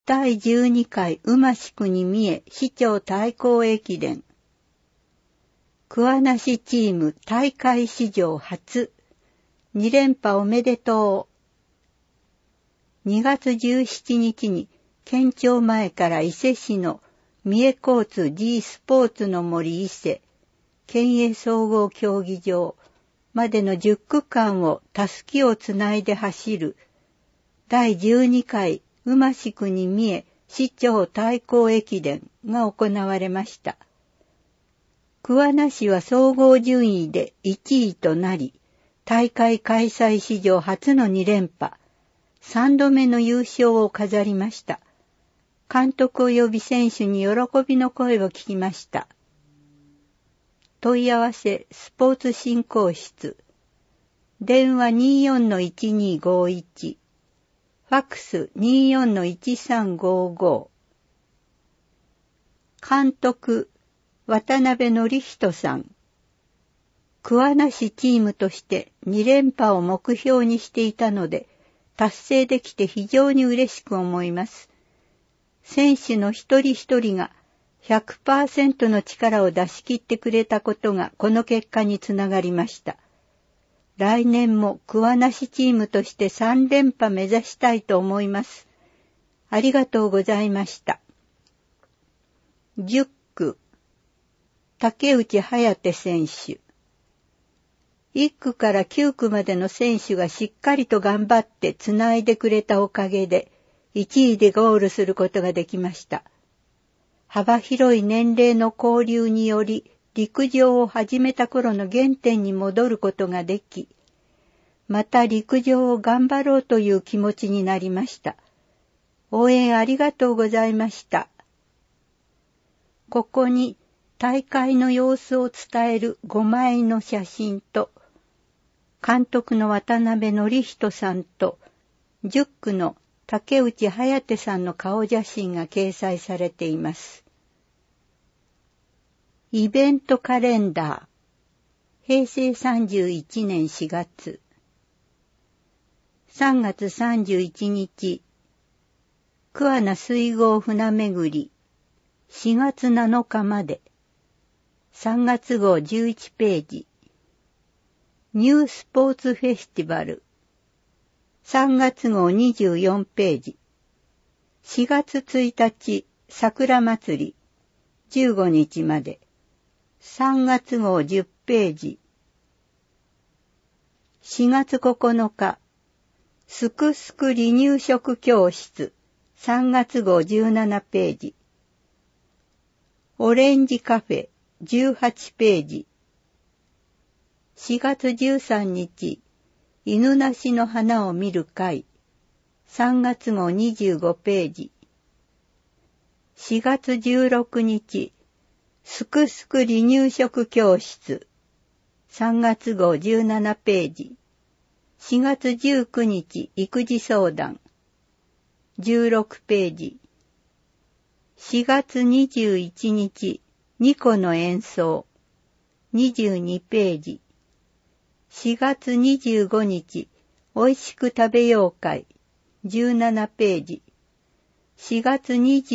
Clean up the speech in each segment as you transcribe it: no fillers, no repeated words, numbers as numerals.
第12回馬宿国三重市長対抗駅伝。桑名市チーム大会史上初、2連覇おめでとう。2月17日に県庁前から伊勢市の三重交通 G スポーツの森伊勢県営総合競技場までの10区間をたすきをつないで走る第12回馬宿国三重市長対抗駅伝が行われました。桑名市は総合順位で1位となり、大会開催史上初の2連覇、3度目の優勝を飾りました。監督及び選手に喜びの声を聞きました。問い合わせスポーツ振興室。電話 24-1251。ファックス 24-1355。監督、渡辺則人さん。桑名市チームとして2連覇を目標にしていたので、達成できて非常に嬉しく思います。選手の一人一人が 100% の力を出し切ってくれたことがこの結果につながりました。来年も桑名市チームとして3連覇目指したいと思います。ありがとうございました。10区、竹内颯選手。1区から9区までの選手がしっかりと頑張ってつないでくれたおかげで、1位でゴールすることができました。幅広い年齢の交流により、陸上を始めた頃の原点に戻ることができ、また陸上を頑張ろうという気持ちになりました。応援ありがとうございました。ここに大会の様子を伝える5枚の写真と、監督の渡辺則人さんと、10区の竹内颯さんの顔写真が掲載されています。イベントカレンダー。平成31年4月。3月31日。桑名水郷船巡り。4月7日まで。3月号11ページ。ニュースポーツフェスティバル。3月号24ページ。4月1日、桜祭り。15日まで。3月号10ページ。4月9日、すくすく離乳食教室。3月号17ページ。オレンジカフェ。18ページ。4月13日、犬なしの花を見る会。3月号25ページ。4月16日、すくすく離乳食教室。3月号17ページ。4月19日、育児相談。16ページ。4月21日、ニコの演奏。22ページ。4月25日、おいしく食べよう会。17ページ。4月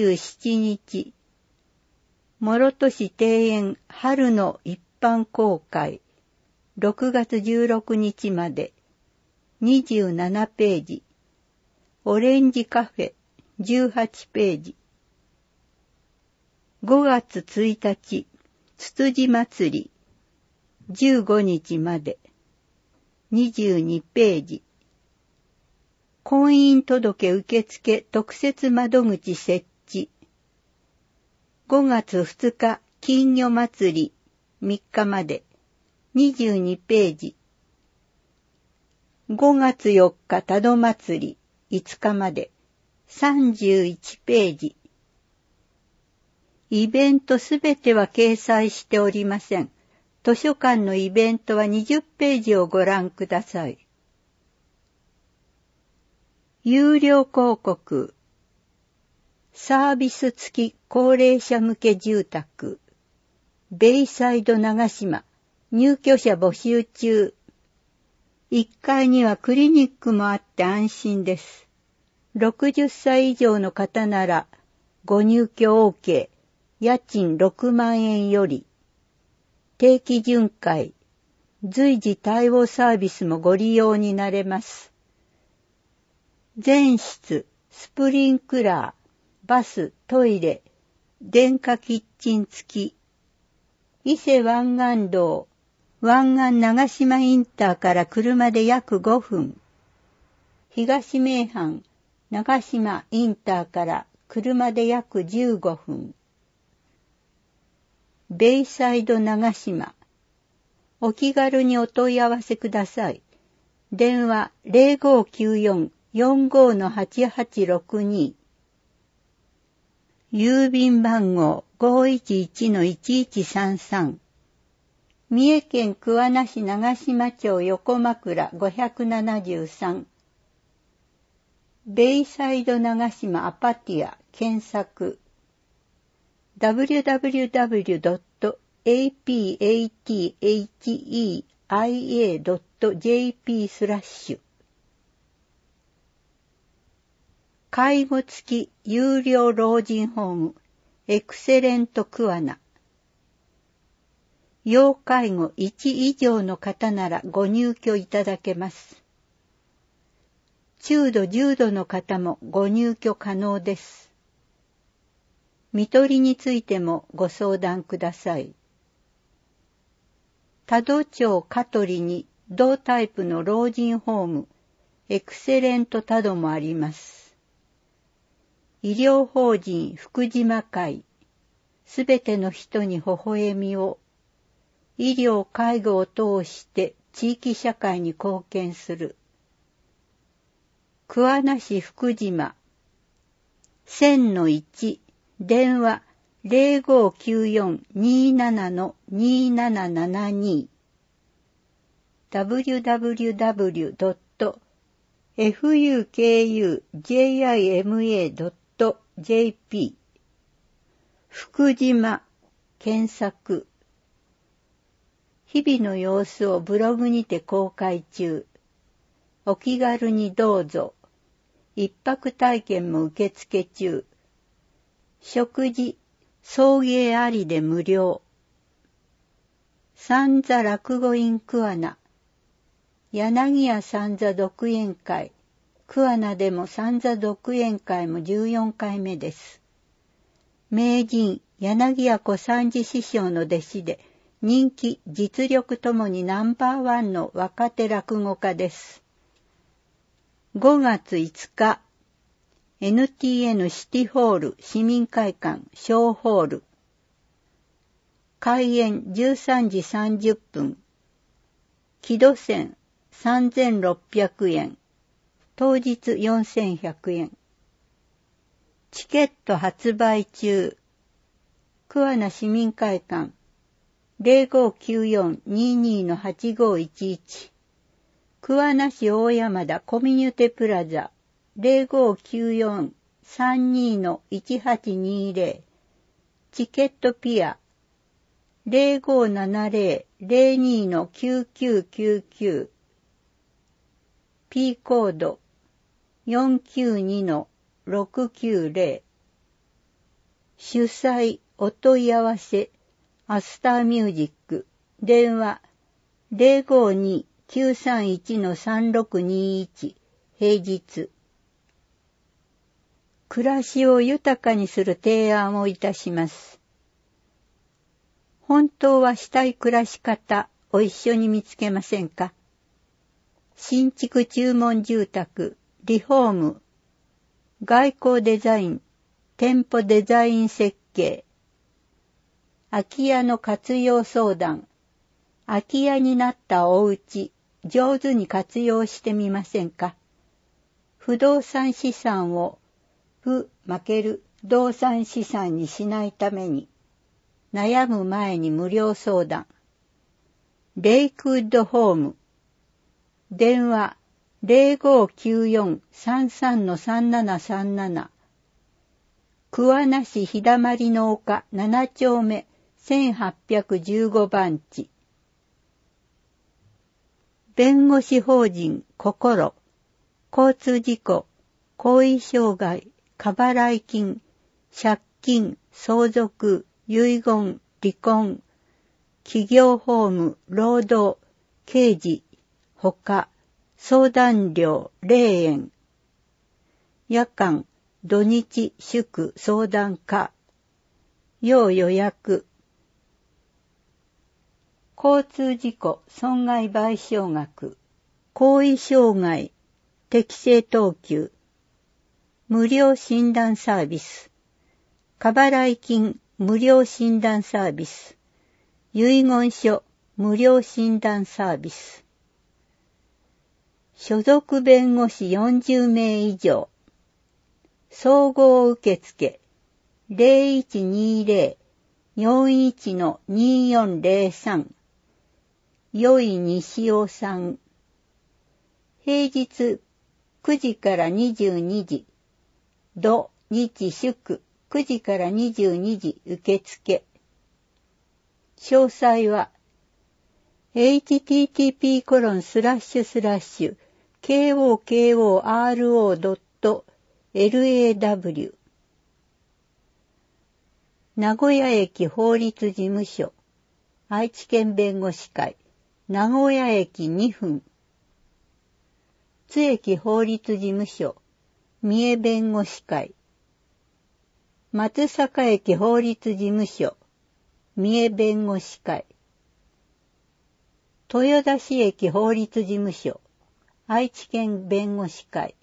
27日、諸都市庭園春の一般公開。6月16日まで。27ページ。オレンジカフェ。18ページ。5月1日、つつじ祭り。15日まで。22ページ。婚姻届受付特設窓口設置。5月2日、金魚祭り。3日まで。22ページ。5月4日、多度祭り。5日まで。31ページ。イベントすべては掲載しておりません。図書館のイベントは20ページをご覧ください。有料広告。サービス付き高齢者向け住宅。ベイサイド長島。入居者募集中。1階にはクリニックもあって安心です。 60歳以上の方ならご入居 OK、家賃6万円より、定期巡回、随時対応サービスもご利用になれます。全室、スプリンクラー、バス、トイレ、電化キッチン付き。伊勢湾岸道、湾岸長島インターから車で約5分。東名阪、長島インターから車で約15分。ベイサイド長島。お気軽にお問い合わせください。電話0594-45-8862。郵便番号511-1133。三重県桑名市長島町横枕573。ベイサイド長島アパティア検索。www.apatheia.jp/ 介護付き有料老人ホームエクセレント桑名。要介護1以上の方ならご入居いただけます。中度重度の方もご入居可能です。看取りについてもご相談ください。多度町香取に同タイプの老人ホームエクセレント多度もあります。医療法人福島会、すべての人に微笑みを、医療介護を通して地域社会に貢献する。桑名市福島 1000-1 電話 0594-27-2772 www.fukujima.jp 福島検索。日々の様子をブログにて公開中。お気軽にどうぞ。一泊体験も受付中。食事、送迎ありで無料。三座落語院桑名。柳家三座独演会。桑名でも三座独演会も14回目です。名人、柳家小三治師匠の弟子で、人気、実力ともにナンバーワンの若手落語家です。5月5日、NTN シティホール市民会館小ホール。開演13時30分。木戸線3600円。当日4100円。チケット発売中。桑名市民会館 0594-22-8511 桑名市大山田コミュニテプラザ 0594-32-1820 チケットピア 0570-02-9999 P コード 492-690 主催お問い合わせアスターミュージック電話 052-931-3621 平日暮らしを豊かにする提案をいたします。本当はしたい暮らし方を一緒に見つけませんか？新築注文住宅、リフォーム、外交デザイン、店舗デザイン設計、空き家の活用相談、空き家になったお家、上手に活用してみませんか？不動産資産を不動産資産にしないために、悩む前に無料相談。レイクウッドホーム。電話 0594-33-3737 桑名市日だまりの丘7丁目1815番地。弁護士法人心交通事故後遺障害、過払い金、借金、相続、遺言、離婚、企業法務、労働、刑事、ほか、相談料、霊園、夜間、土日、祝、相談課、要予約、交通事故、損害賠償額、後遺障害、適正等級、無料診断サービス、過払い金、無料診断サービス、遺言書、無料診断サービス、所属弁護士40名以上、総合受付 0120-41-2403 よい西尾さん。平日9時から22時、土日祝9時から22時受付。詳細は http://kokoro.law 名古屋駅法律事務所愛知県弁護士会名古屋駅2分津駅法律事務所三重弁護士会松阪駅法律事務所三重弁護士会豊田市駅法律事務所愛知県弁護士会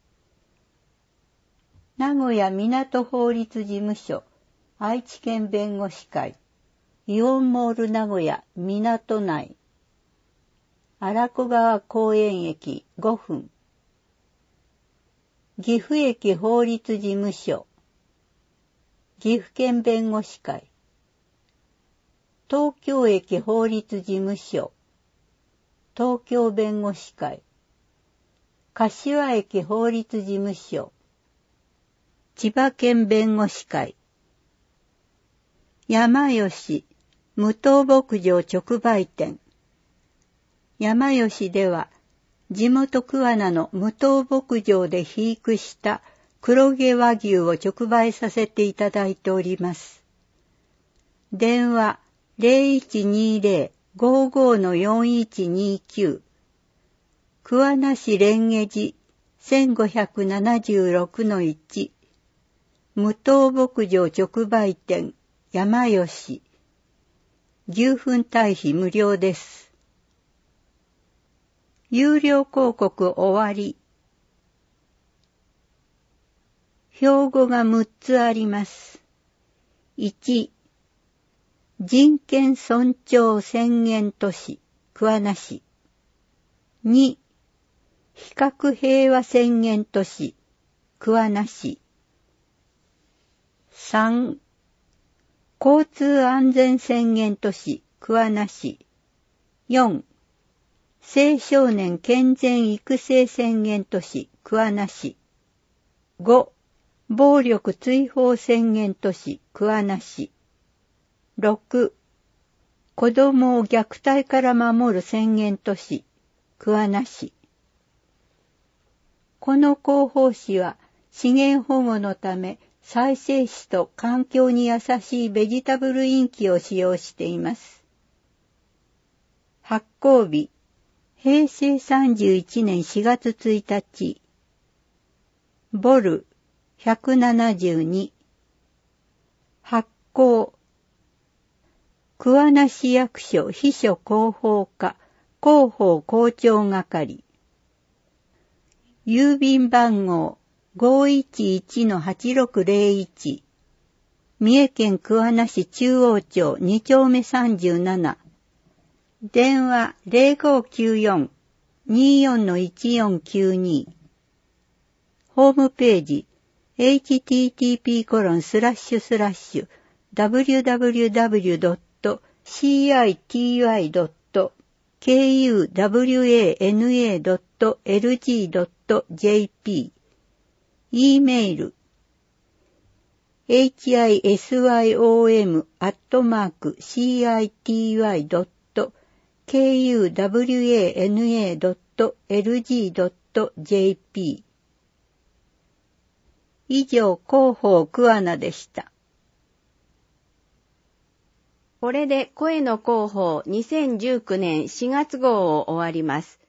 名古屋港法律事務所愛知県弁護士会イオンモール名古屋港内荒子川公園駅5分岐阜駅法律事務所岐阜県弁護士会東京駅法律事務所東京弁護士会柏駅法律事務所千葉県弁護士会山吉無頭牧場直売店山吉では地元桑名の無頭牧場で肥育した黒毛和牛を直売させていただいております。電話 0120-55-4129 桑名市蓮華寺 1576-1 無頭牧場直売店山吉牛糞堆肥無料です。有料広告終わり。標語が6つあります。1、人権尊重宣言都市、桑名市。2、非核平和宣言都市、桑名市。3、交通安全宣言都市、桑名市。4、青少年健全育成宣言都市、桑名市。5、暴力追放宣言都市、桑名市。6、子供を虐待から守る宣言都市、桑名市。この広報誌は資源保護のため再生紙と環境に優しいベジタブルインキを使用しています。発行日、平成31年4月1日。ボル172。発行。桑名市役所秘書広報課広報広聴係。郵便番号511-8601。三重県桑名市中央町2丁目37。電話 0594-24-1492。ホームページ http://www.citywa.lg.jp E メール hisyom@city.kuwana.lg.jp 以上、広報桑名でした。 これで声の広報2019年4月号を終わります。